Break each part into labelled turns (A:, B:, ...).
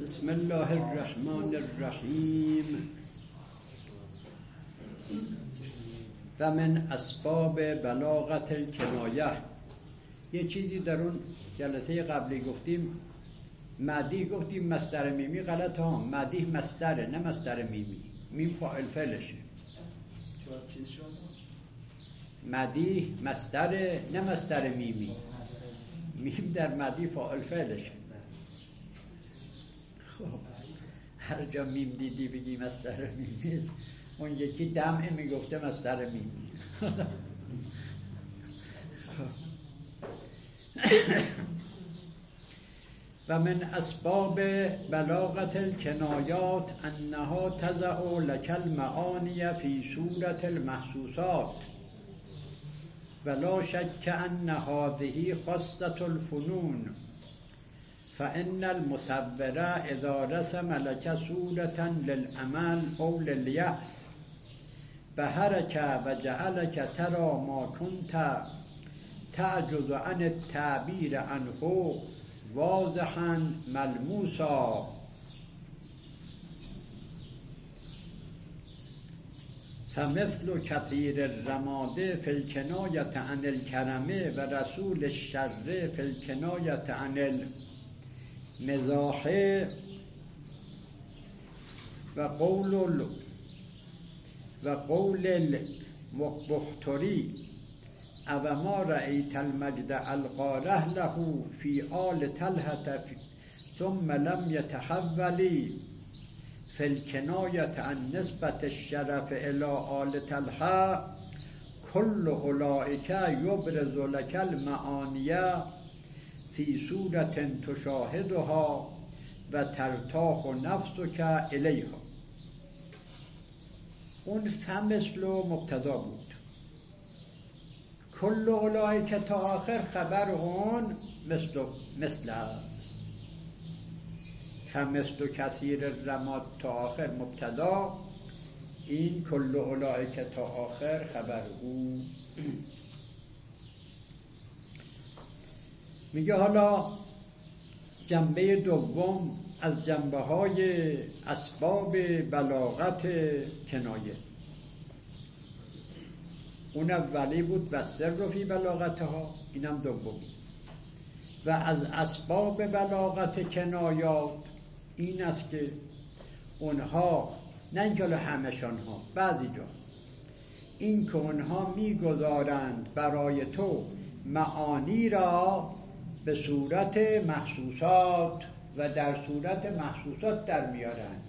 A: بسم الله الرحمن الرحیم. و من اسباب بلاغت الکنایه. یه چیزی در اون جلسه قبلی گفتیم، مدیح گفتیم مصدر میمی غلط ها، مدیح مصدره نه مصدر میمی، میم فاعل فعلشه. مدیح مصدره نه مصدر میمی، میم در مدیح فاعل فعلشه. خب هر جا میم دیدی بگی مصدر میمی، اون یکی دمعه میگفته مصدر میمی. و من اسباب بلاغت الکنایات انها تضع لك المعانی فی صورت المحسوسات ولا شک ان هذه خاصة الفنون فإن المصور اذا رسم لك صورة للعمل او لليأس بهرك وجعلك ترى ما كنت تعجز عن التعبير عنه واضحا ملموسا فمثل كثير الرماد في الكناية عن الكرم ورسول الشر في الكناية عن المزاح وقول المختري او ما رأيت المجد القاره له في آل طلحة ثم لم يتحولي في الكناية عن نسبة الشرف إلى آل طلحة كل أولئك يبرز لك المعاني في صورة تشاهدها وترتاح نفسك إليها. اون فمثل مبتدا بود، کل اولایی که تا آخر خبر اون مثل است. فمثل کثیر رماد تا آخر مبتدا، این کل اولایی که تا آخر خبر او. میگه حالا جنبه دوم از جنبه های اسباب بلاغت کنایه. اون اولی بود و سر فی بلاغتها، اینم دومی. و از اسباب بلاغت کنایات این است که اونها، نه اینکه همشان ها، بعضی جا این که اونها میگذارند برای تو معانی را به صورت محسوسات و در صورت محسوسات در میارند.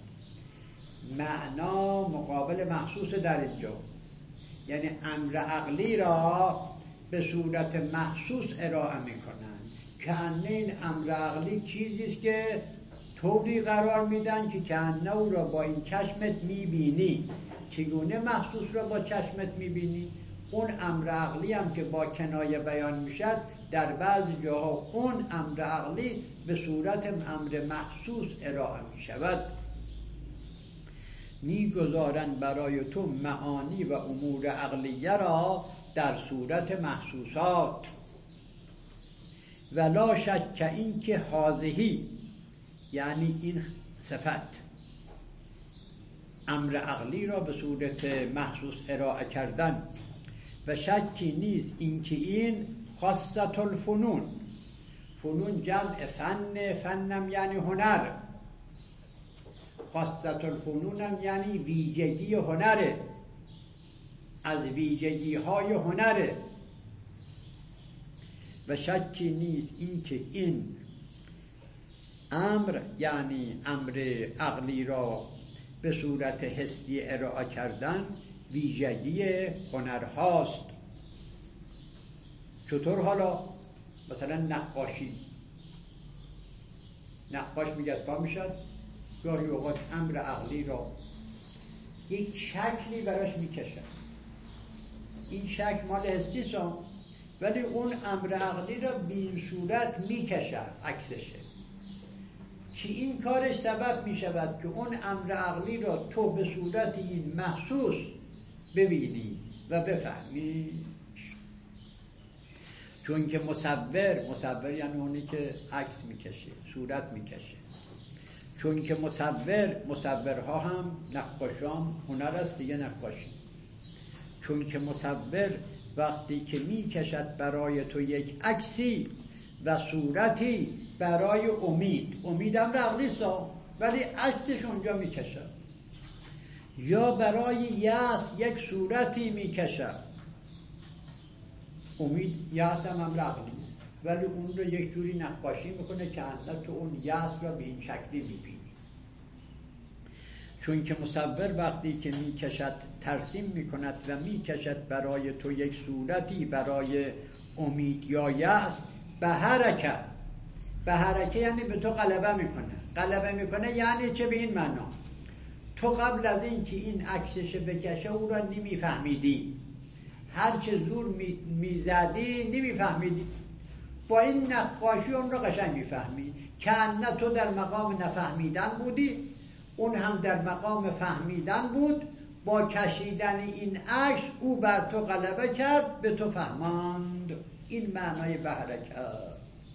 A: معنا مقابل محسوس در اینجا، یعنی امر عقلی را به صورت محسوس ارائه میکنند، که این امر عقلی چیزیست که طوری قرار میدن که کأنه او را با این چشمت میبینی. چگونه محسوس را با چشمت میبینی؟ اون امر عقلی هم که با کنایه بیان میشد، در بعضی جاها اون امر عقلی به صورت امر محسوس ارائه میشود. میگذارند برای تو معانی و امور عقلیه را در صورت محسوسات. ولا شک این که حاضهی، یعنی این صفت امر عقلی را به صورت محسوس ارائه کردن، و شکی نیست این که این خاصة الفنون. فنون جمع فن، فنم یعنی هنر، خاصة الفنون هم یعنی ویژگی هنره، از ویژگی های هنره. و شکی نیست این که این امر، یعنی امر عقلی را به صورت حسی ارائه کردن، ویژگی هنرهاست. چطور حالا؟ مثلا نقاشی، نقاش میگه پا میشد، گاهی اوقات امر عقلی را یک شکلی براش میکشن، این شکل مال حسیست، ولی اون امر عقلی را به این صورت میکشه، عکسشه، که این کارش سبب میشود که اون امر عقلی را تو به صورت این محسوس ببینی و بفهمی. چون که مصور یعنی اونی که عکس میکشه، صورت میکشه، چون که مصورها هم نقاشان هنر است دیگه، نقاشی. چون که مصور وقتی که می کشد برای تو یک عکسی و صورتی برای امیدم عقلیست ولی عکسش اونجا می کشد، یا برای یأس یک صورتی می کشد. امید یأس هم عقلی، ولی اون رو یک جوری نقاشی میکنه که اندر تو اون یأس را به این شکلی میبینی. چون که مصور وقتی که میکشد ترسیم میکند و میکشد برای تو یک صورتی برای امید یا یأس، به حرکت یعنی به تو غلبه میکنه یعنی چه؟ به این معنا تو قبل از این که این عکسش بکشه او را نمیفهمیدی، هر چه زور میزدی نمیفهمیدی، با این نقاشی اون را قشنگ میفهمی، که نه تو در مقام نفهمیدن بودی، اون هم در مقام فهمیدن بود. با کشیدن این عکس او بر تو غلبه کرد، به تو فهماند. این معنای به حرکت.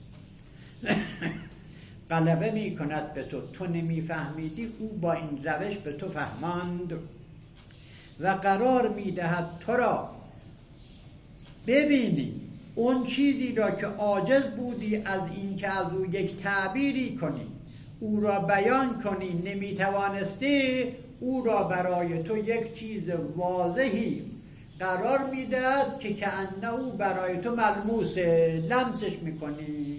A: غلبه می کند به تو نمیفهمیدی، او با این روش به تو فهماند. و قرار می دهد تو را ببینی اون چیزی را که عاجز بودی از این که از او یک تعبیری کنی، او را بیان کنی، نمیتوانستی، او را برای تو یک چیز واضحی قرار میدهد که انه او برای تو ملموسه، لمسش میکنی.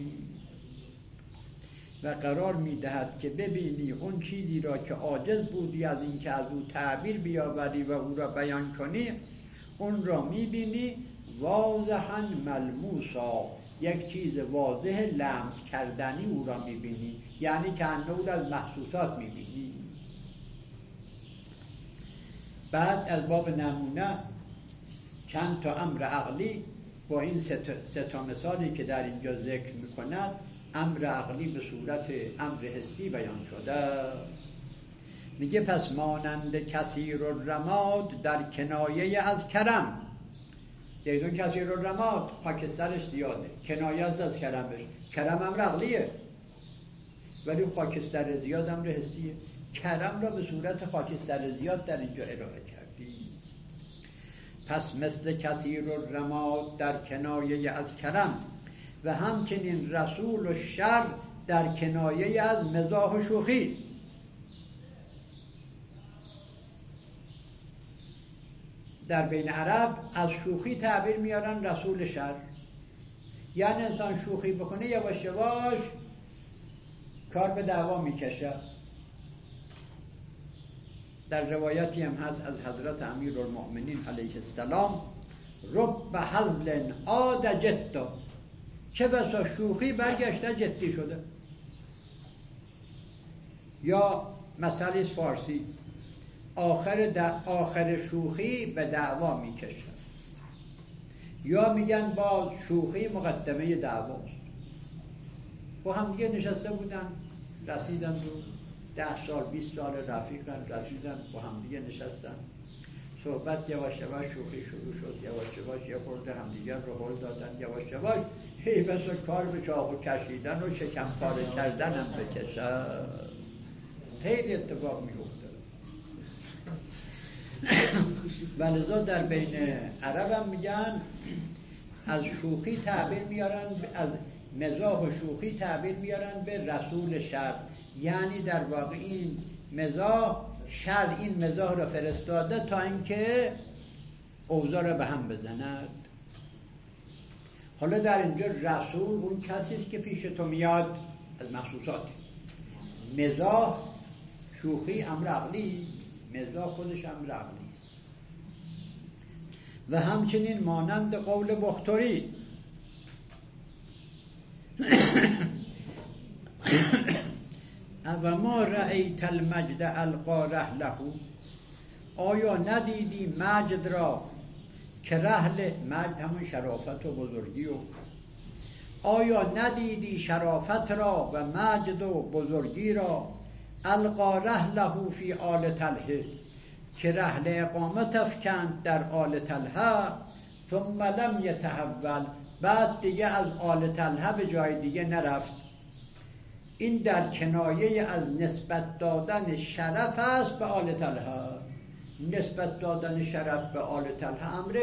A: و قرار میدهد که ببینی اون چیزی را که عاجز بودی از این که از او تعبیر بیاوری و او را بیان کنی، اون را میبینی واضحاً ملموسا، یک چیز واضح لمس کردنی او را میبینی، یعنی که انه او را از محسوسات میبینی. بعد از باب نمونه چند تا امر عقلی با این سه تا مثالی که در اینجا ذکر میکند، امر عقلی به صورت امر حسی بیان شده. میگه پس مانند کثیر الرماد در کنایه از کرم. دیدون کثیر الرماد خاکسترش زیاده، کنایه از کرمش. کرم امر عقلیه ولی خاکستر زیاد امر حسیه. کرم را به صورت خاکستر زیاد در اینجا ارائه کردی. پس مثل کثیر الرماد در کنایه از کرم و همچنین رسول الشر در کنایه از مزاح و شوخی. در بین عرب از شوخی تعبیر میارن رسول شر، یعنی انسان شوخی بکنه یواش یواش کار به دعوا میکشه. در روایتی هم هست از حضرت امیرالمؤمنین علیه السلام، رب هزل عاد جد، چه بسا شوخی برگشته جدی شده. یا مثلی فارسی، آخر شوخی به دعوا میکشد، یا میگن با شوخی مقدمه دعواست. با هم دیگه نشسته بودن، رسیدن و 10 سال 20 سال رفیقن، رسیدن با هم دیگه نشستن، صحبت یواش یواش شوخی شروع شد، یواش یواش یه خورده هم دیگه رو هل دادن، یواش یواش هی بس کار به چاقو کشیدن و شکم پاره کردن هم بکشن. خیلی اتفاق میفته. ولذا در بین عرب هم میگن از شوخی تعبیر میارن، از مزاح و شوخی تعبیر میارن به رسول شر، یعنی در واقع این مزاح شر این مزاح را فرستاده تا اینکه اوضاع را به هم بزند. حالا در اینجا رسول اون کسی است که پیش تو میاد از مخصوصاته. مزاح شوخی امر عقلی، مزاح خودش امر عقلی است. و همچنین مانند قول بختری و ما رأیت المجد القا رحله، آیا ندیدی مجد را که رحل، مجد همون شرافت و بزرگی، و آیا ندیدی شرافت را و مجد و بزرگی را القا رحله فی آل طلحه، که رحل اقامت افکند در آل طلحه، ثم لم یتحول، بعد دیگه از آل طلحه به جای دیگه نرفت. این در کنایه از نسبت دادن شرف است به آل طلحه. نسبت دادن شرف به آل طلحه امر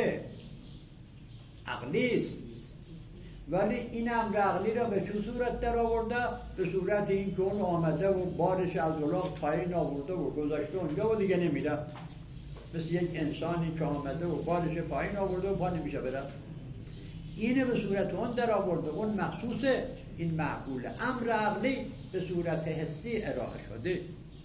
A: عقلی است، ولی این امر عقلی را به چه صورت در آورده؟ به صورت این که اون آمده و بارش از الاغ پایین آورده و گذاشته اونجا و دیگه نمیره، مثل یک انسانی که آمده و بارش پایین آورده و پا نمیشه بره. اینه به صورت اون در آورده، اون مخصوصه، این معقوله. امر عقلی به صورت حسی ارائه شده.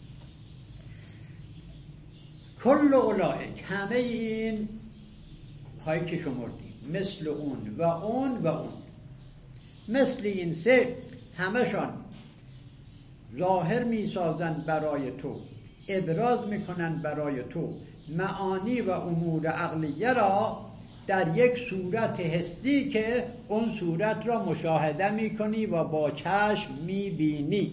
A: کل اولئک، همه این هایی که شمردیم، مثل اون و اون و اون، مثل این سه همشان ظاهر می سازن برای تو، ابراز میکنن برای تو معانی و امور عقلیه را در یک صورت حسی که اون صورت را مشاهده میکنی و با چشم میبینی.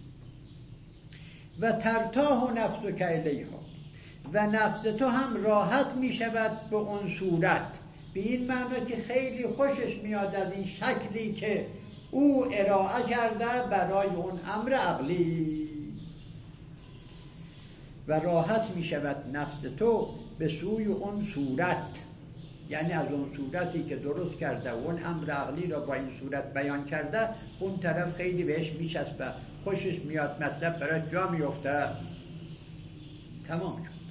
A: و ترتاح نفسک الیها، و نفس تو هم راحت میشود به اون صورت، به این معنی که خیلی خوشش میاد از این شکلی که او ارائه کرده برای اون امر عقلی، و راحت میشود نفس تو به سوی اون صورت، یعنی از اون صورتی که درست کرده و اون امر عقلی را با این صورت بیان کرده، اون طرف خیلی بهش میچسبه، خوشش میاد، مطلب برای جا میفته. تمام شد.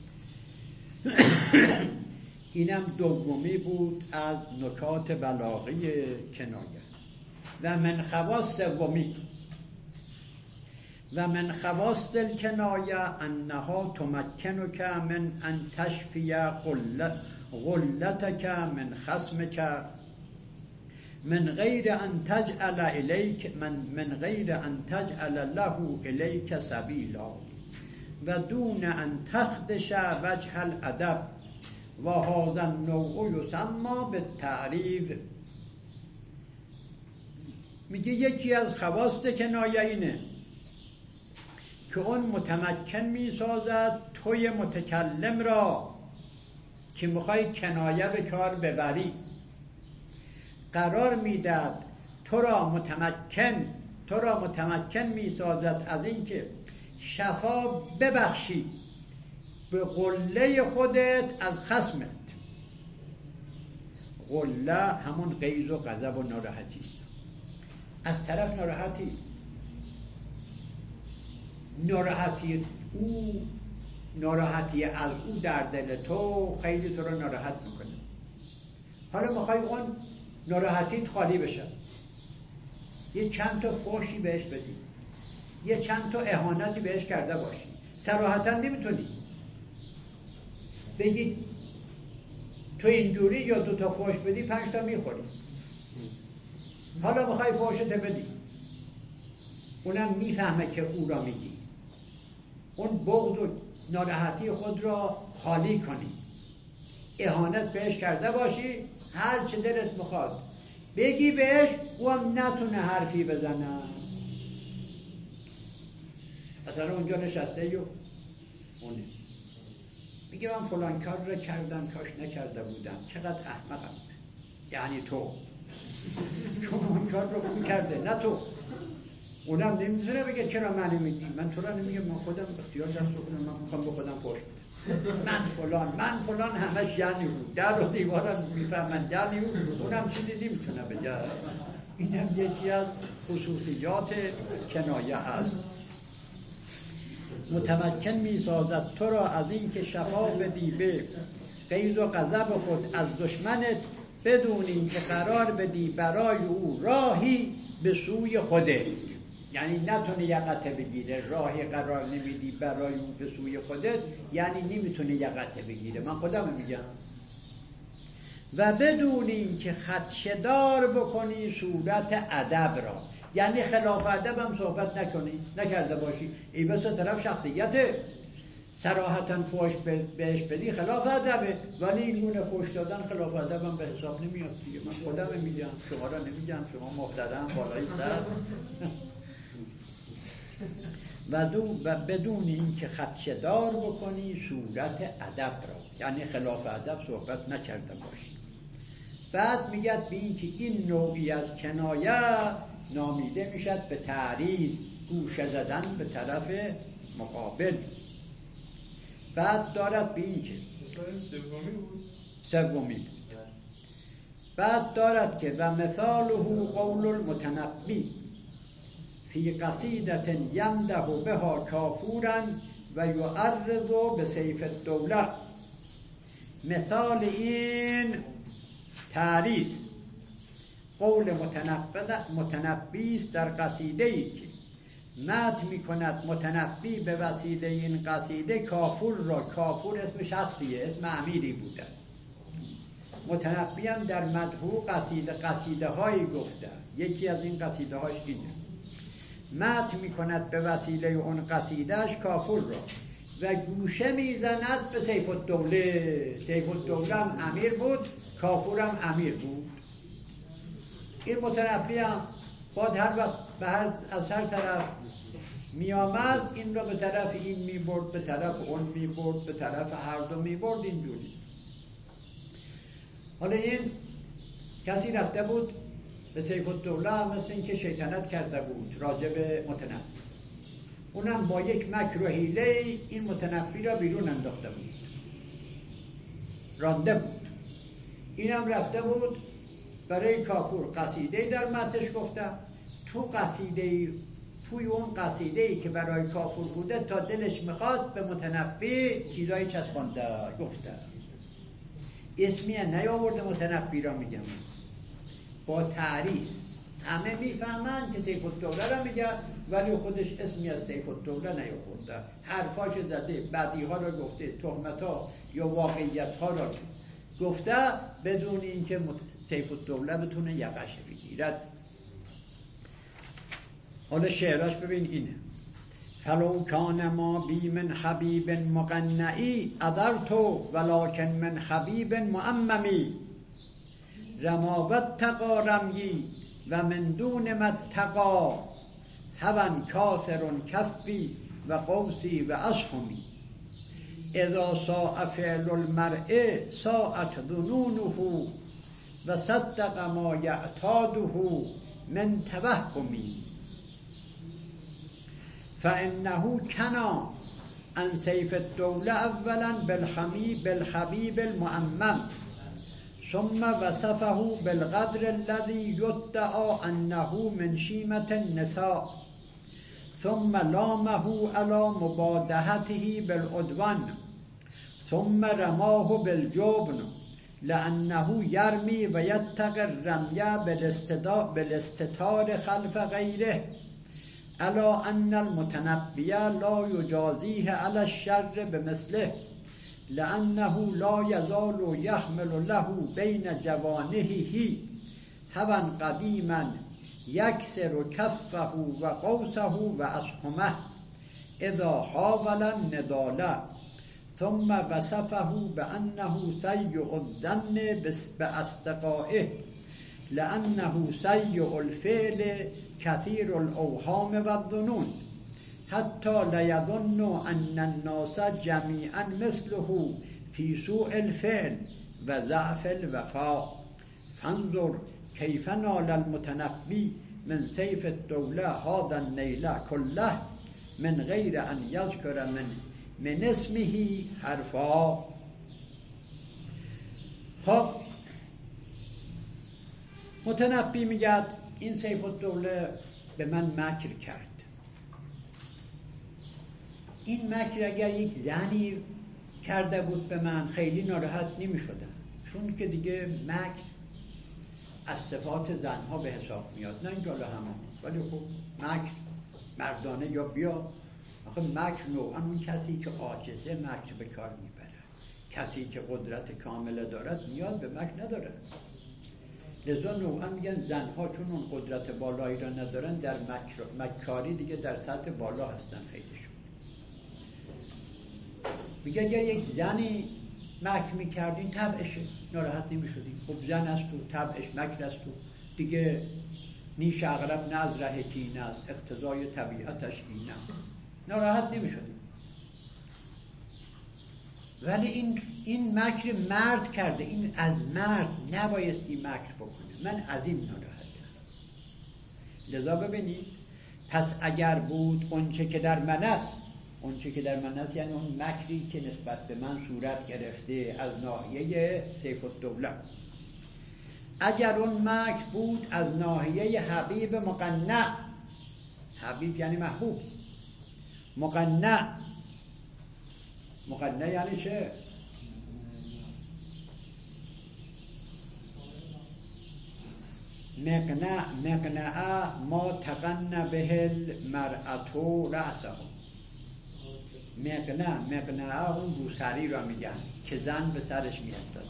A: اینم دومی بود از نکات بلاغی کنایه. و من خواص سومی، و من خواص الکنایه انها تمکنک من ان تشفی غلتک من خصمک من غیر ان تجعل الیک من غیر ان تجعل له الیک سبیلا و دون ان تخدش وجه الادب و هذا النوع یسمى بالتعریض. میگه یکی از خواص کنایه اینه که اون متمکن میسازد توی متکلم را که میخوای کنایه به کار ببری، قرار میداد تو را متمکن میسازد از این که شفا ببخشی به غله خودت از خصمت. غله همون غیظ و غضب و ناراحتی است. از طرف ناراحتی از او در دل تو خیلی تو رو ناراحت میکنه. حالا میخوای اون ناراحتیت خالی بشه، یه چند تا فحشی بهش بدی، یه چند تا اهانتی بهش کرده باشی، صراحتا نمیتونی بگی تو اینجوری، یا 2 تا فحش بدی 5 تا میخوری. حالا میخوای فحشت بدی، اونم میفهمه که او را میگی، اون بغض و ناراحتی خود را خالی کنی، اهانت بهش کرده باشی، هر چه دلت میخواد بگی بهش، او هم نتونه حرفی بزنه. مثلا اونجا نشسته و اونه میگه من فلان کار را کردم، کاش نکرده بودم، چقدر احمقم. یعنی تو چون اون کار رو اون کرده، نه تو. اونم نمیتونه بگه چرا منو میگی، من تو را نمیگم، من خودم اختیار دارم، من میخوام به خودم پشت بدم، من فلان همش یعنی بود، در و دیوارم میفهمن یعنی بود، اونم چیزی نمیتونه بگه. اینم یکی از خصوصیات کنایه است. متمکن میسازد تو را از این که شفا بدی به غیظ و غضب خود از دشمنت، بدون این که قرار بدی برای او راهی به سوی خودت. یعنی نتونه یقته بگیره، راهی قرار نمیدی برای او به سوی خودت، یعنی نمیتونه یقته بگیره. من خودم میگم. و بدون این که خدشه‌دار بکنی صورت ادب را، یعنی خلاف ادب هم صحبت نکرده باشی. ای بس طرف شخصیته، صراحتا فحش بهش بدی خلاف ادبه، ولی این گونه فحش دادن خلاف ادب هم به حساب نمیاد دیگه. من خودم میگم، شما را نمیگم، شما محترم بالای سر. و بدون این که خدشه‌دار بکنی صورت ادب را، یعنی خلاف ادب صحبت نکرده باشی. بعد میگه به این که این نوعی از کنایه نامیده میشد به تعریض، گوشه زدن به طرف مقابل. بعد دارد به این که سومی بود. بعد دارد که و مثاله قول المتنبی فی قصیدت یمده بها کافورا و یعرض به سیف الدوله. مثال این تعریض قول متنبی است در قصیده‌ای که مدح می‌کند متنبی به وسیله این قصیده کافور را. کافور اسم شخصیه، اسم امیری بوده. متنبی هم در مدح قصیده هایی گفته. یکی از این قصیده هاش اینه. مدح می‌کند به وسیله اون قصیدهش کافور را و گوشه میزند به سیف الدوله. سیف الدوله هم امیر بود، کافور هم امیر بود. این متنبی هم باید هر وقت از هر طرف می آمد این را به طرف این می برد، به طرف اون می برد، به طرف هر دو می برد. اینجوری. حالا این کسی رفته بود به سیف الدوله، مثل این که شیطنت کرده بود راجع به متنبی. اونم با یک مکر و حیله این متنبی را بیرون انداخته بود، رانده بود. اینم رفته بود برای کافور قصیده در متنش گفته. توی اون قصیده‌ای که برای کافور بوده تا دلش میخواد به متنبی چیزایی چسبانده گفته. اسمی نیاورده متنبی را میگم، با تعریض. همه میفهمن که سیف الدوله را میگه ولی خودش اسمی از سیف الدوله نیاورده. حرفاش زده، بدیها را گفته، تهمت‌ها یا واقعیت‌ها را گفته بدون اینکه سیف الدوله بتونه یقش بگیرد. حالا شعراش ببین اینه: فلو کان ما بی من حبیب مقنعی ادرتو ولکن من حبیب معممی رماوت تقا رمی و من دون متقا هون کاثر کفی و قوسی و اسهمی اذا ساء فعل المرء ساءت ظنونه و صدق ما یعتاده من توهمی فانه کنا عن سیف الدوله اولا بالحبیب المعمم ثم وصفه بالقدر الذي يدعى انه من شیمة النساء ثم لامه على مبادهته بالعدوان ثم رماه بالجبن لأنه يرمي ويتقي الرمي بالاستتار خلف غيره على أن المتنبي لا يجازيه على الشر بمثله لأنه لا يزال يحمل له بين جوانحه هوا قديما يكسر كفه وقوسه وأسهمه إذا حاول النضال ثم وصفه بأنه سيء الظن بأصدقائه لأنه سيء الفعل كثير الأوهام والظنون حتى لا يظن أن الناس جميعا مثله في سوء الفعل وضعف الوفاء فانظر كيف نال المتنبي من سيف الدولة هذا النيل كله من غير أن يذكر من اسمه حرفا. خب متنبی میگه این سیف الدوله به من مکر کرد. این مکر اگر یک زنی کرده بود به من خیلی ناراحت نمی شدم، چون که دیگه مکر از صفات زنها به حساب میاد، نه اینکه حالا همون، ولی خب مکر مردانه یا بیا. آخه مکر نوعا اون کسی که عاجزه مکر به کار میبره، کسی که قدرت کامله دارد نیاز به مکر نداره. لذا نوعا میگن زنها چون اون قدرت بالایی را ندارن در مکاری دیگه در سطح بالا هستن خیلیشون. میگه اگر یک زنی مکر میکردین طبعشه، ناراحت نمیشدین. خب زن است تو، طبعش مکر است تو دیگه، نیش اغرب نه از ره کینه است، اقتضای طبیعتش اینه، ناراحت نمیشدین. ولی این مکر مرد کرده، این از مرد نبایستی مکر بکنه، من از این ناراحتم. لذا ببینید پس اگر بود اونچه که در من است، اونچه که در من است یعنی اون مکری که نسبت به من صورت گرفته از ناحیه سیف الدوله، اگر اون مکر بود از ناحیه حبیب مقنع، حبیب یعنی محبوب، مقنع یعنی چه؟ مقنع ما تقنع به المرأة رأسه. مقنع اون روسری را میگن که زن به سرش میاندازه.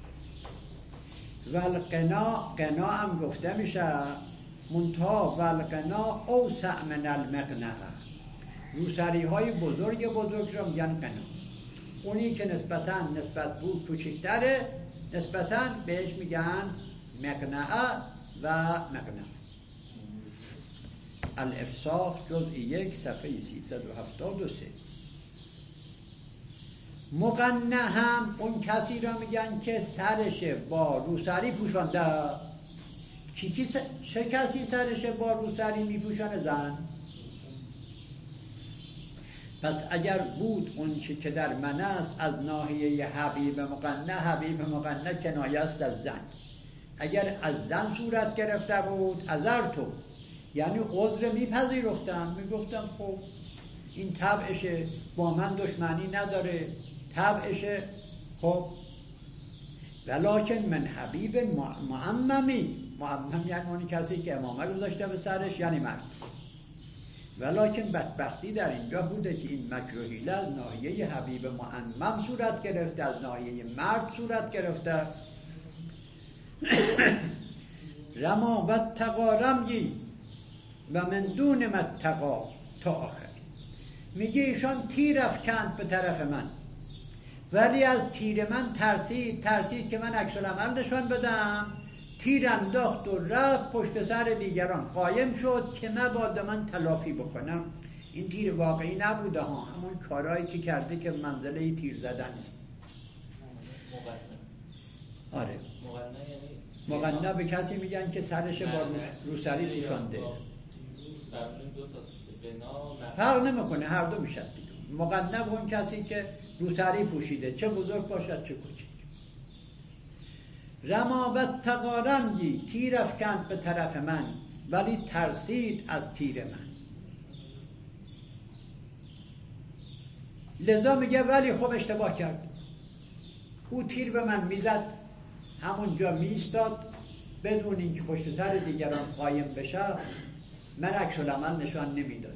A: والقنا هم گفته میشه منتها والقنا اوسع من المقنع، روسری های بزرگ را میگن قنا. اونی که نسبت بود کوچکتره نسبتاً بهش میگن مقنع و مقنع. الافصاح جزء 1 صفحه 373. مقنع هم اون کسی را میگن که سرش با روسری پوشانده. چه کسی سرش با روسری میپوشانه؟ زن. پس اگر بود اون چه که در من است از ناحیه حبیب مقنع کنایه است از زن. اگر از زن صورت گرفته بود عذرتو، یعنی عذر میپذیرفتم، میگفتم خب این طبعشه، با من دشمنی نداره، طبعشه. خب ولکن من حبیب معمم یعنی اون کسی که امامه گذاشته به سرش، یعنی مرد. ولکن بدبختی در اینجا بوده که این مکر و حیله از ناحیه حبیب معمم صورت گرفته، از ناحیه مرد صورت گرفته. رما و تقارمگی و من دون متقا تا آخر. میگه ایشان تیر افکند به طرف من، ولی از تیر من ترسید که من عکس العمل نشان بدم. تیر انداخت و رفت پشت سر دیگران، قایم شد که مبادا من تلافی بکنم. این تیر واقعی نبوده ها، همون کارهایی که کرده که منزله تیر زدنه. آره مقنع به کسی میگن که سرش با روسری پوشانده. فرق نمیکنه، هر دو میشد دیگه. مقنع اون کسی که روسری پوشیده، چه بزرگ باشد چه کوچک. رما و تقارمگی تیر افکند به طرف من، ولی ترسید از تیر من. لذا میگه ولی خب اشتباه کرد. او تیر به من میزد، همونجا میستاد بدون اینکه پشت سر دیگران قایم بشه، من عکس العمل نشان نمیدادم.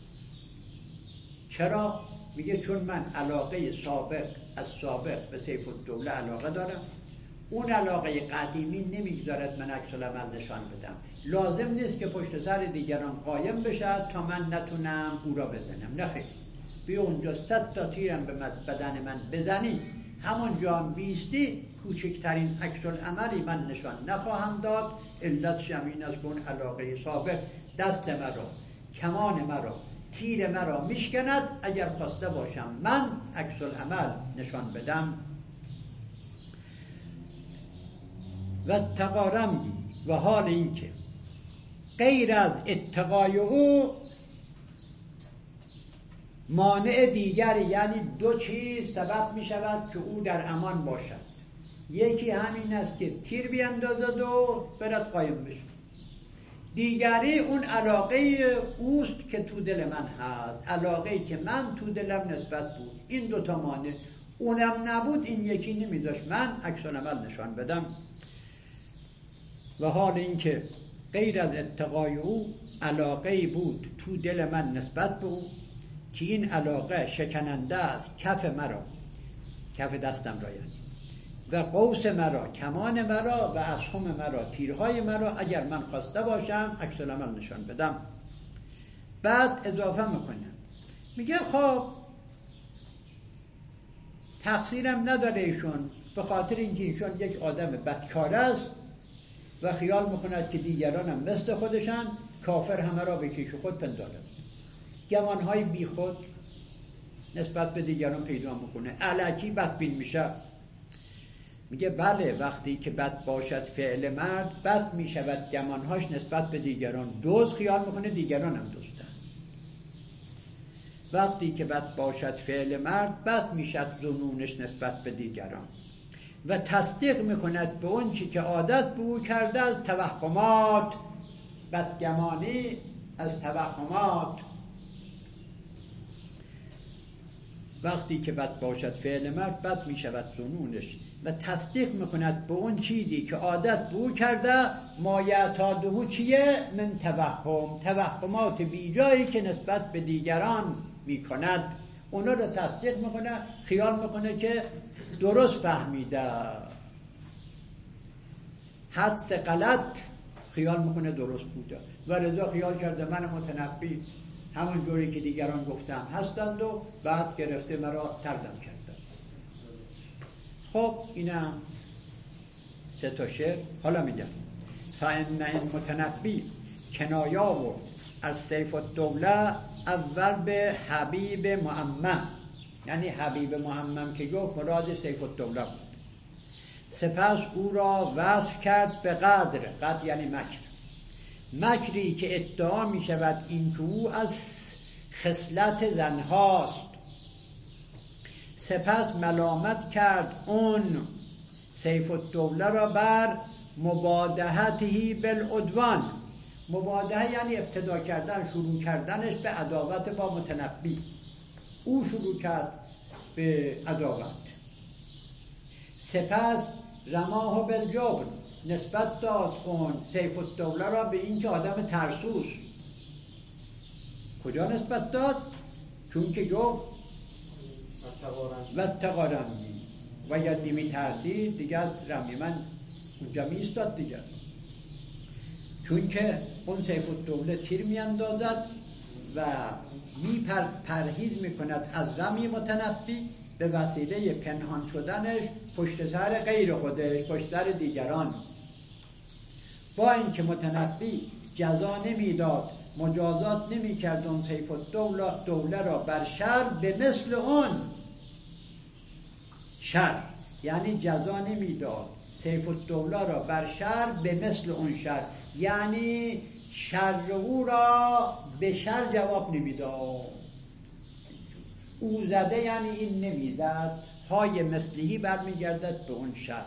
A: چرا؟ میگه چون من علاقه سابق به سیف الدوله علاقه دارم. اون علاقه قدیمی نمیگذارد من عکس العمل نشان بدم. لازم نیست که پشت سر دیگران قایم بشه تا من نتونم او را بزنم. نخیر، بیا اونجا 100 تا تیرم به بدن من بزنی، همونجا هم بیستی، کوچکترین عکس العملی من نشان نخواهم داد. علتش همین است که اون علاقه سابق دست مرا، کمان مرا، تیر مرا میشکند. اگر خواسته باشم من عکس العمل نشان بدم. و تقارمگی و حال این که غیر از اتقای او مانع دیگری، یعنی دو چیز سبب می شود که او در امان باشد. یکی همین است که تیر بیندازد و برد قایم بشه. دیگری اون علاقه اوست که تو دل من هست، علاقه‌ای که من تو دلم نسبت بود. این دوتا مانع، اونم نبود این یکی نمیذاشت من عکس العمل نشان بدم. و حال این که غیر از اتقای او علاقه‌ای بود تو دل من نسبت به او که این علاقه شکننده است کف مرا، کف دستم را یعنی، و قوس مرا، کمان مرا، و اسهم مرا، تیرهای مرا، اگر من خواسته باشم عکس العمل نشان بدم. بعد اضافه میکنه، میگه خب تقصیرم نداره ایشون، به خاطر اینکه ایشون یک آدم بدکار است و خیال میکند که دیگران هم مثل خودشن، کافر همه را به کیش خود پندارد. گمانهای بی خود نسبت به دیگران پیدا میکنه، الکی بدبین میشه. میگه بله وقتی که بد باشد فعل مرد بد میشود گمانهاش نسبت به دیگران. دزد خیال میکنه دیگران هم دزدن. وقتی که بد باشد فعل مرد بد میشد ظنونش نسبت به دیگران و تصدیق میکند به اون چی که عادت به او کرده از توهمات. بدگمانی از توهمات. وقتی که بد باشد فعل مرد بد میشود ظنونش و تصدیق میکند به اون چیزی که عادت به او کرده. ما یعتاده چیه؟ من توهم، توهمات بیجایی که نسبت به دیگران میکند اونا رو تصدیق میکنه، خیال میکنه که درست فهمیده. حدس غلط خیال میکنه درست بوده و رضا خیال کرده من متنبی همون جوری که دیگران گفتم هستند و بعد گرفته مرا تردم کردن. خب اینم 3 تا شعر. حالا میگم فإن این متنبی کنایه و از سیف الدوله اول به حبیب معمم، یعنی حبیب معمم که گفت مراد سیف الدوله بود. سپس او را وصف کرد به قدر یعنی مکر، مکری که ادعا می شود این که او از خصلت زنهاست. سپس ملامت کرد اون سیف الدوله را بر مبادهته بالعدوان. مبادهه یعنی ابتدا کردن، شروع کردنش به عداوت با متنبی. او شروع کرد به عداوت. سپس رماه بالجبن، نسبت داد اون سیف الدوله را به این که آدم ترسوست. کجا نسبت داد؟ چون که گفت واتقا رمی و اگر نمی ترسید دیگه از رمی من اونجا می استاد دیگه. چون که اون سیف الدوله تیر می اندازد و می پرهیز می کند از رمی متنبی به وسیله پنهان شدنش پشت سر غیر خودش، پشت سر دیگران. با اینکه متنبی جزا نمیداد، مجازات نمی کرد اون سیف الدوله را بر شر به مثل اون شر، یعنی جزا نمیداد سیف الدوله را بر شر به مثل اون شر، یعنی شر او را به شر جواب نمیداد. او زده یعنی این نمیزد، های مثلی برمیگردد به اون شر.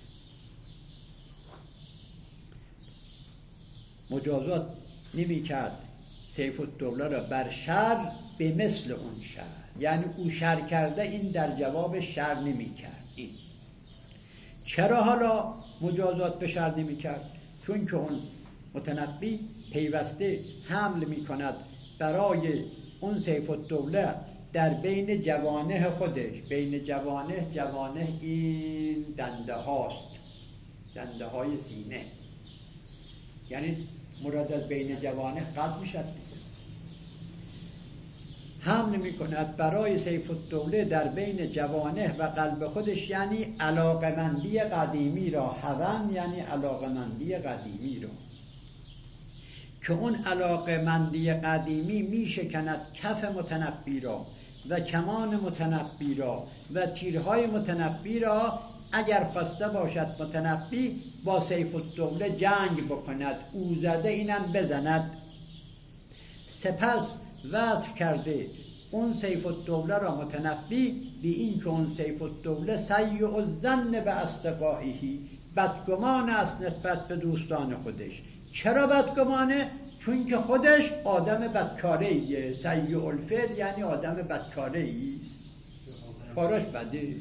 A: مجازات نمی کرد سیف الدوله را بر شر به مثل اون شر، یعنی او شر کرده این در جواب شر نمی کرد. این چرا حالا مجازات به شر نمی کرد؟ چون که اون متنبی پیوسته حمل می کند برای اون سیف الدوله در بین جوانه خودش. بین جوانه این دنده هاست، دنده های سینه، یعنی مراد از بین جوانه قلب می شد. حمل می کند برای سیف الدوله در بین جوانه و قلب خودش، یعنی علاقمندی قدیمی را. هون یعنی علاقمندی قدیمی را، که اون علاقمندی قدیمی می شکند کف متنبی را و کمان متنبی را و تیرهای متنبی را. اگر خواسته باشد متنبی با سیف الدوله جنگ بکند، او زده اینم بزند. سپس وصف کرده اون سیف الدوله را متنبی به این که اون سیف الدوله سیء الظن به اصدقائه، بدگمان است نسبت به دوستان خودش. چرا بدگمانه؟ چون که خودش آدم بدکاره‌ایه. سیء الفعل یعنی آدم بدکاره‌ایست، کارش بده.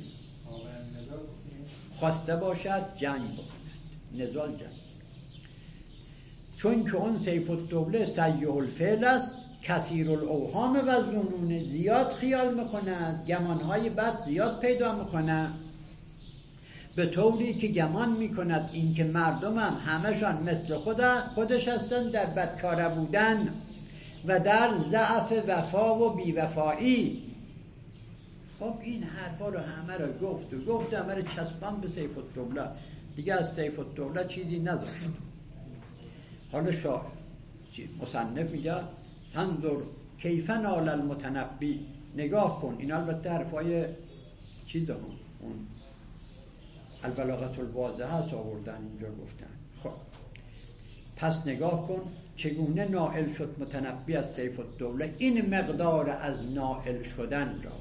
A: خواسته باشد جنگ بکند، نزال جنگ. چون که اون سیف الدوله سیء الفعل است، کثیر الاوهام و ظنون، زیاد خیال میکند، گمانهای بد زیاد پیدا میکند، به طوری که گمان میکند این که مردم هم همشان مثل خودش هستند در بدکاره بودن و در ضعف وفا و بیوفایی. خب این حرفا رو همه رو گفت همه رو چسبان به سیف الدوله، دیگه از سیف الدوله چیزی نداشت. حالا شاعر مصنف میگه فانظر کیف نال المتنبی، نگاه کن. این البته حرفای چیز هم اون البلاغت الواضحه هست آوردن اینجا گفتن. خب پس نگاه کن چگونه نائل شد متنبی از سیف الدوله این مقدار از نائل شدن را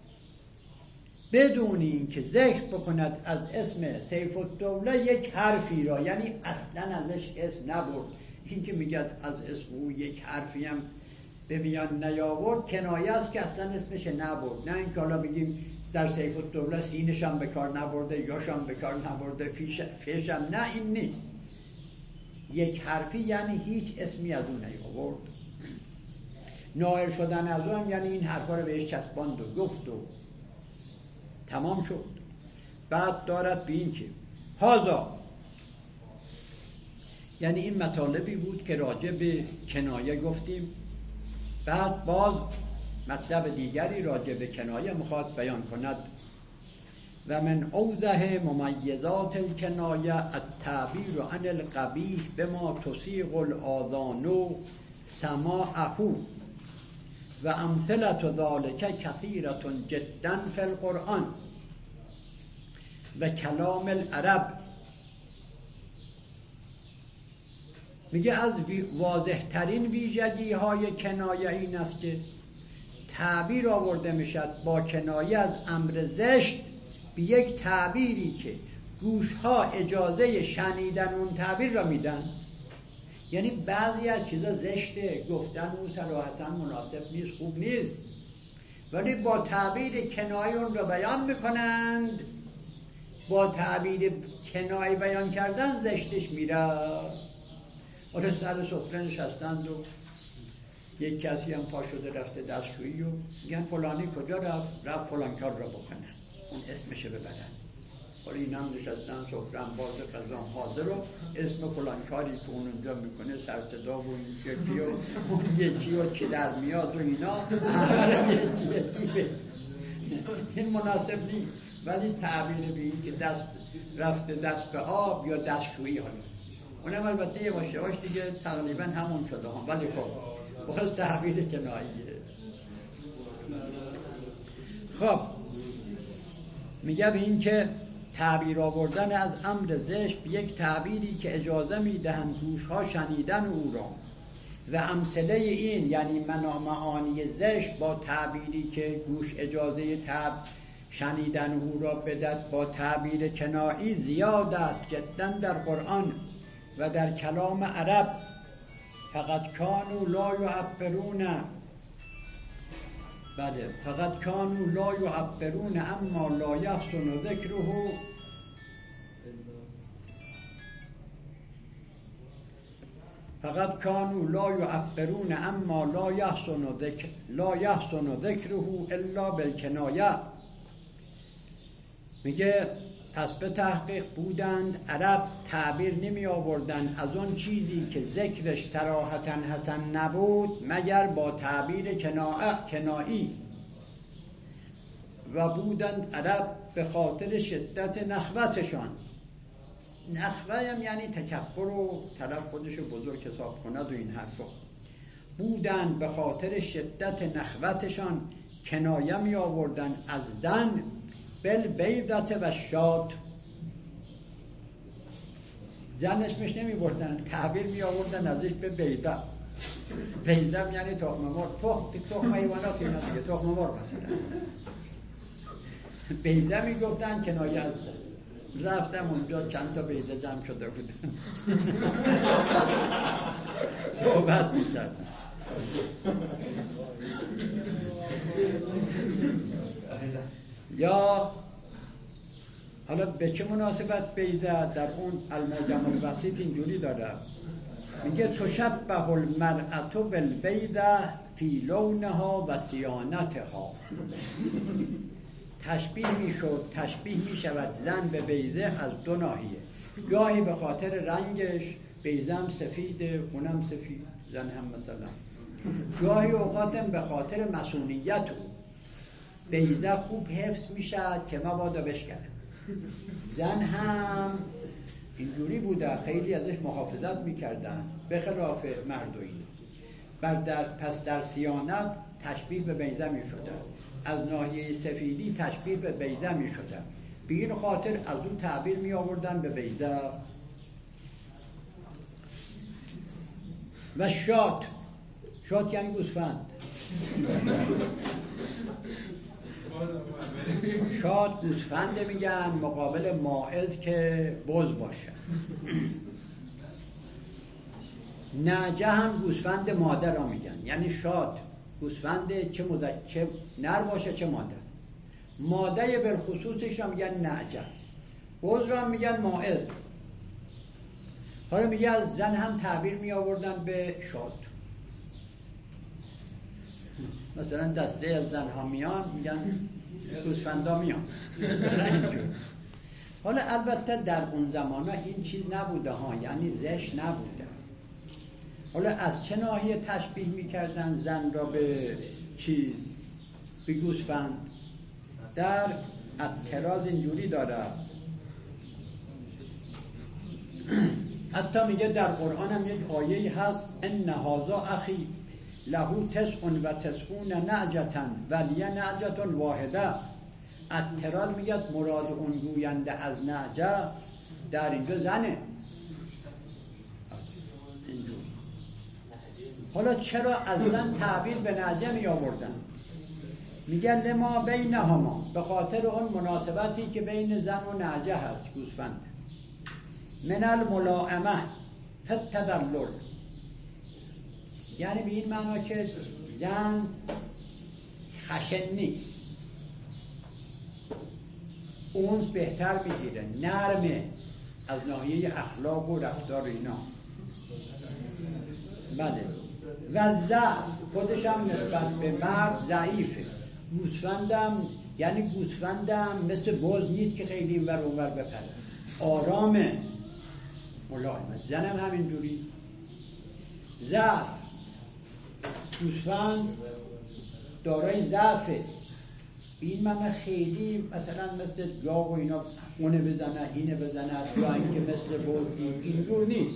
A: بدون این که ذکر بکند از اسم سیف الدوله یک حرفی را، یعنی اصلا ازش اسم نبرد. این که میگد از اسم او یک حرفی هم به میان نیاورد کنایه است که اصلا اسمش نبرد. نه اینکه حالا بگیم در سیف الدوله سینش هم به کار نبرده، یاش هم به کار نبرده، فیش هم، نه این نیست. یک حرفی یعنی هیچ اسمی از اون نیاورد. نائل شدن از اون یعنی این حرفا رو بهش چسباند و گفت و تمام شد. بعد دارد به این که هازا، یعنی این مطالبی بود که راجع به کنایه گفتیم. بعد باز مطلب دیگری راجع به کنایه میخواد بیان کند. و من اوضح ممیزات الکنایه التعبیر عن القبیح بما تسیغ الاذان سماعه و امثلة ذلك کثیرة جدا فی القرآن و کلام العرب. میگه از واضح ترین ویژگی های کنایه این است که تعبیر آورده میشد با کنایه از امر زشت به یک تعبیری که گوشها اجازه شنیدن اون تعبیر را میدن. یعنی بعضی از چیزا زشته، گفتن اون صراحتا مناسب نیست، خوب نیست، ولی با تعبیر کنایه اون را بیان میکنند. با تعبیر کنایه بیان کردن زشتش میره. حالا سر سفره نشستند و یک کسی هم پا شده رفته دستشویی و میگن فلانی کجا رفت فلان کار را بکنن، اون اسمشو ببرن. حالا این هم نشستن سفره هم باز خزان حاضر و اسم فلان کاری که اون اونجا میکنه سر صدا و این یکی و اون یکی و چی در میاد و اینا یکی این مناسب نیست. ولی تعبیر به این که دست رفته دست به آب یا دستشویی، حالا اونم البته یه واش دیگه تقریبا همون شده هم، ولی خب بخواست تعبیر کناییه. خب میگه به این که تعبیر آوردن از امر زشت به یک تعبیری که اجازه میدهند گوشها شنیدن او را و امثله این یعنی معانی زشت با تعبیری که گوش اجازه شنیدن او را بدهد با تعبیر کنایی زیاد است جدا در قرآن و در کلام عرب. فقط کانوا لا یعبرون، بله، فقط کانوا لا یعبرون اما لا یحسن ذکره فقط کانوا لا یعبرون اما لا یحسن ذکره الا بالکنایه. میگه پس به تحقیق بودند عرب تعبیر نمی آوردن از اون چیزی که ذکرش صراحتا حسن نبود مگر با تعبیر کنایی. و بودند عرب به خاطر شدت نخوتشان، نخوه هم یعنی تکبر و طرف خودشو بزرگ حساب کند و این حرفا، بودند به خاطر شدت نخوتشان کنایه می آوردن از زن بالبیضة و شات. زن اسمش نمی بردن، تعبیر می آوردن ازش به بیضه. بیضه یعنی تخم مرغ، تخم حیوانات اینا دیگه، تخم مرغ مثلا. بیضه می گفتن کنایه از زن. رفتم اونجا چند تا بیضه جمع شده بودن صحبت می کردن. یا حالا به چه مناسبت بیضه در اون المعجم الوسیط اینجوری داره، میگه تشبه المرأة بالبیضه فی لونها و صیانتها. تشبیه میشود زن به بیضه از دو ناحیه، گاهی به خاطر رنگش، بیضه هم سفیده اونم سفید، زن هم مثلا، گاهی اوقاتم به خاطر مسئولیت بیضه خوب حفظ میشد که مبادا بشکنه. زن هم اینجوری بوده، خیلی ازش محافظت میکردن به خلاف مرد و اینا. پس در صیانت تشبیه به بیضه میشده، از ناحیه سفیدی تشبیه به بیضه میشده. به این خاطر از اون تعبیر می آوردن به بیضه. و شاد یعنی گوسفند. شاد گوسفند میگن مقابل ماعز که بز باشه. نعجه هم گوسفند مادر را میگن، یعنی شاد گوسفند چه نر باشه چه مادر. ماده بالخصوصش را میگن نعجه، بز را میگن ماعز. حالا میگه از زن هم تعبیر می آوردن به شاد. مثلا دسته از زن ها میان میگن گوسفندا میان. حالا البته در اون زمان ها این چیز نبوده ها، یعنی زشت نبوده. حالا از چه ناحیه تشبیه میکردن زن را به چیز؟ به گوسفند. در اعتراض اینجوری داره، حتی میگه در قرآن هم یک آیه‌ای هست ان هذا اخی له 99 نعجة ولی نعجة واحده. اعتراض میگه مراد اون گوینده از نعجه در اینجا زنه. حالا چرا اصلا تعبیر به نعجه می آوردن؟ میگن لما بینهما، به خاطر اون مناسبتی که بین زن و نعجه هست، گوسفند. من الملائمه فالتدلل، یعنی به این معنا که زن خشن نیست، اونس بهتر میگیره، نرمه از ناحیه اخلاق و رفتار اینا. بله. و ضعف خودش هم نسبت به مرد ضعیفه. گوسفندم مثل بز نیست که خیلی اینور اونور بپره، آرامه، ملائمه. زنم همینجوری. ضعف، گوسفند دارای ضعفه، این من خیلی مثلا مثل گاو و اینا اونه بزنه اینه بزنه، یا اینکه مثل بز اینجور نیست.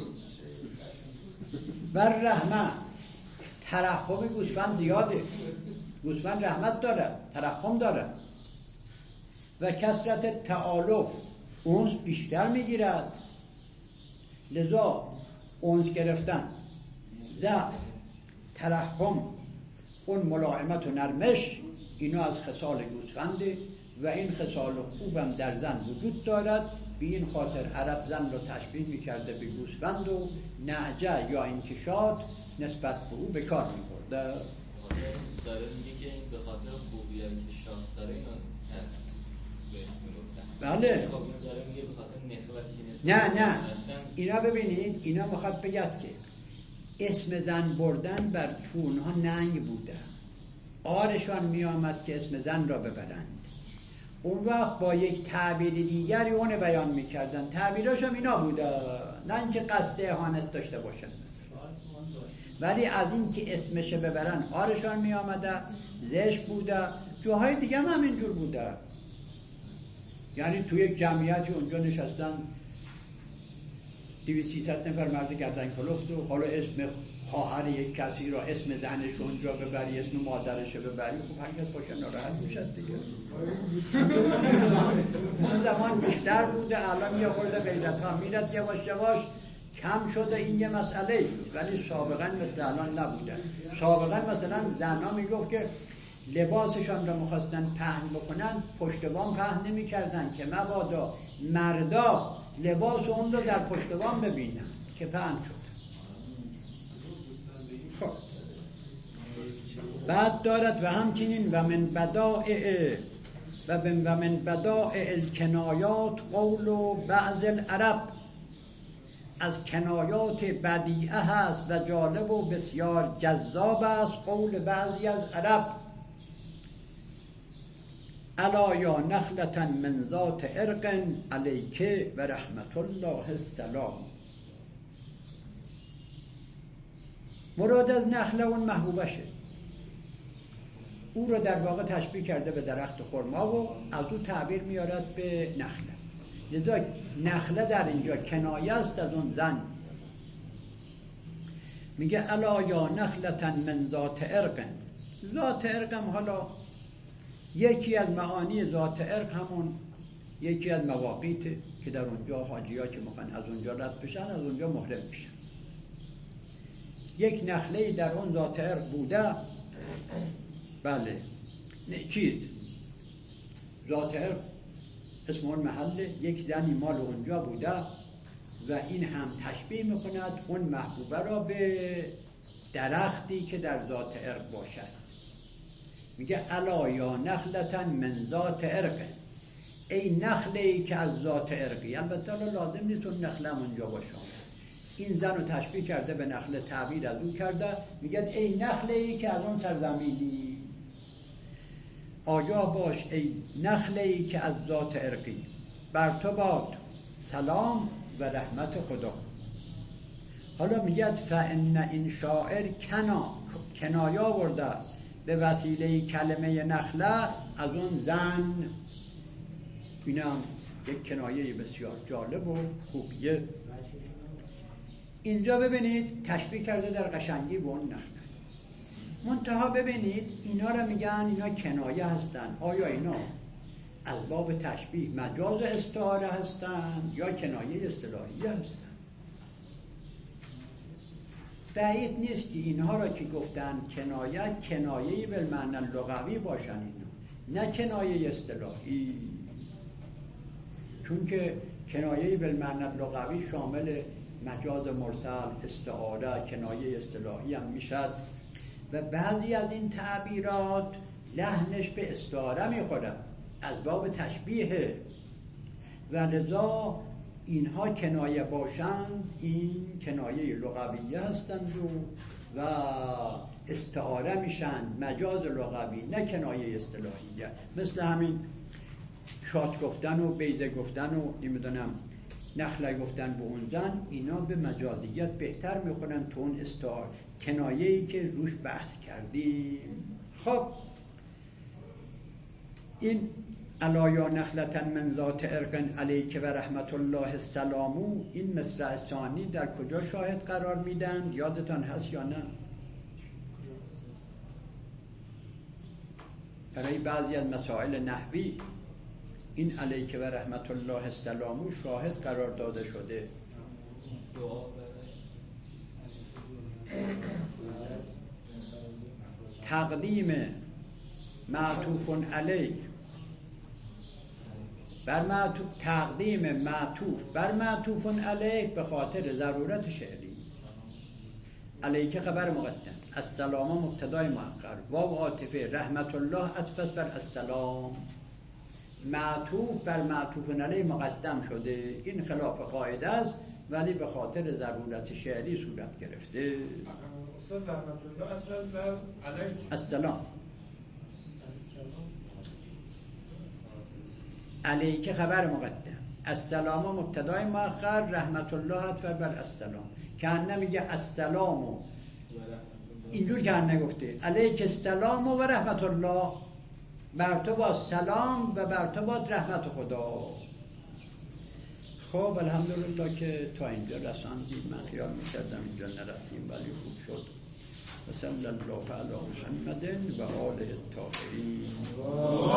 A: و رحمه، ترحم گوسفند زیاده، گوسفند رحمت داره، ترحم داره. و کثرت تعالف، اونس بیشتر میگیرد، لذا اونس گرفتن، ضعف، ترحم، اون ملائمت و نرمش، اینا از خصال گوسفنده و این خصال خوبم در زن وجود دارد. به این خاطر عرب زن رو تشبیه میکرده به گوسفند و نعجه یا انکشاد نسبت به او به کار میبرده.
B: داره میگه که این به خاطر خوبیه که شاد داره اینو بهش میگفتن.
A: بله.
B: خب این داره میگه به خاطر نخوتی که
A: نه اینا ببینید، اینا میخواد بگید که اسم زن بردن بر تو اونها ننگ بوده، آرشان میامد که اسم زن را ببرند. اون وقت با یک تعبیر دیگری اون بیان میکردن، تعبیراش هم اینا بوده، نه اینکه قصد اهانت داشته باشن مثلا. ولی از این که اسمش ببرن آرشان میامده، زشت بوده. جاهای دیگه هم همینجور بوده، یعنی توی یک جمعیتی اونجا نشستن 200-300 نفر مرد گردن کلفت و حالا اسم خواهر یک کسی را، اسم زنش اونجا ببری، اسم مادرش ببری، خب هر کس باشه ناراحت میشه دیگه. اون زمان بیشتر بوده، الان یه خورده غیرت ها میرد یواش یواش کم شده، این یه مسئله است. ولی سابقا مثل الان نبوده. سابقا مثلا زنها میگفت که لباسشان را میخواستن پهن بکنن، پشت بام پهن نمی کردن که مبادا مردا لباس اون رو در پشت بام ببینن که پهن شد. خب بعد دارد و همچنین و من بدائع الکنایات قول و بعض العرب، از کنایات بدیعه هست و جالب و بسیار جذاب است قول بعضی از عرب. الا یا نخلة من ذات عرق علیک و رحمت الله السلام. مراد از نخله اون محبوبشه، او رو در واقع تشبیه کرده به درخت خرما و از او تعبیر میارد به نخله. لذا نخله در اینجا کنایه است از اون زن. میگه الا یا نخلة من ذات عرق. ذات عرق هم حالا یکی از معانی ذات عرق همون یکی از مواقیت که در اونجا حاجی‌ها که میخوان از اونجا رد بشن از اونجا محرم میشن. یک نخله در اون ذات ارق بوده، بله ذات ارق اسم اون محل، یک زنی مال اونجا بوده و این هم تشبیه میکند اون محبوبه را به درختی که در ذات ارق باشد. میگه الا یا نخلة من ذات ارق، ای نخله‌ای که از ذات ارقی. البته لازم نیست اون نخله اونجا باشه، این زن رو تشبیه کرده به نخله، تعبیر از اون کرده، میگه ای نخله‌ای که از اون سرزمینی. آگاه باش ای نخله‌ای که از ذات ارقی، بر تو باد سلام و رحمت خدا. حالا میگه فان این شاعر کنایه آورده به وسیله کلمه نخله از اون زن. اینم یک کنایه بسیار جالب و خوبیه. اینجا ببینید تشبیه کرده در قشنگی به اون نخله. منتها ببینید اینا را میگن اینا کنایه هستن. آیا اینا از باب تشبیه مجاز استعاره هستن یا کنایه اصطلاحی هستن؟ بعید نیست که اینها را که گفتن کنایه‌ای بالمعنی لغوی باشن اینا، نه کنایه اصطلاحی. چون که کنایه بالمعنی لغوی شامل مجاز مرسل، استعاره، کنایه اصطلاحی هم میشد و بعضی از این تعبیرات لحنش به استعاره میخوره از باب تشبیه و لذا اینها کنایه باشند این کنایه لغویه هستند و استعاره میشند مجاز لغوی، نه کنایه اصطلاحیه. مثل همین شاد گفتن و بیضه گفتن و نمیدونم نخله گفتن به اون زن، اینا به مجازیت بهتر میخونن تو اون استعاره کنایه‌ای که روش بحث کردیم. خب این الا یا نخلة من ذات ارق علیک و رحمت الله السلامو، این مصرع ثانی در کجا شاهد قرار میدن؟ یادتان هست یا نه؟ برای بعضی از مسائل نحوی این علیک و رحمت الله السلامو شاهد قرار داده شده. تقدیم معطوف علیه بر معطوف، تقدیم معطوف بر معطوف علیه به خاطر ضرورت شعری. علیک خبر مقدم، السلام مبتدای مؤخر، واو عاطفه، رحمت الله عطف است بر السلام، معطوف بر معطوف علیه مقدم شده. این خلاف قاعده است ولی به خاطر ضرورت شعری صورت گرفته.
C: استاد رحمت الله عطف بر علیک
A: السلام، علیک خبر مقدم، السلام مبتدای مؤخر، رحمت الله عطف بر السلام. که نمیگه السلام اینجور که نگفته علیک السلام و رحمت الله، بر تو با سلام و بر تو با رحمت خدا. خب الحمدلله که تا اینجا رساندیم. من خیال میکردم اینجا نرسیم ولی خوب شد. و صلی الله علی محمد و آله الطاهرین.